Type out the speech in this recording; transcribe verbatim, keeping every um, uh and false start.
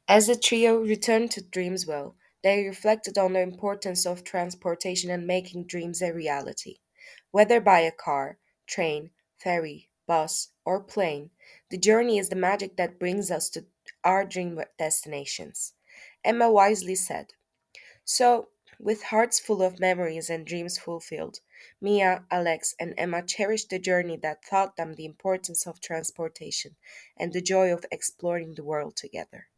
As the trio returned to Dreamsville, they reflected on the importance of transportation and making dreams a reality. Whether by a car, train, ferry, bus, or plane, the journey is the magic that brings us to our dream destinations. Emma wisely said, so, with hearts full of memories and dreams fulfilled, Mia, Alex, and Emma cherished the journey that taught them the importance of transportation and the joy of exploring the world together.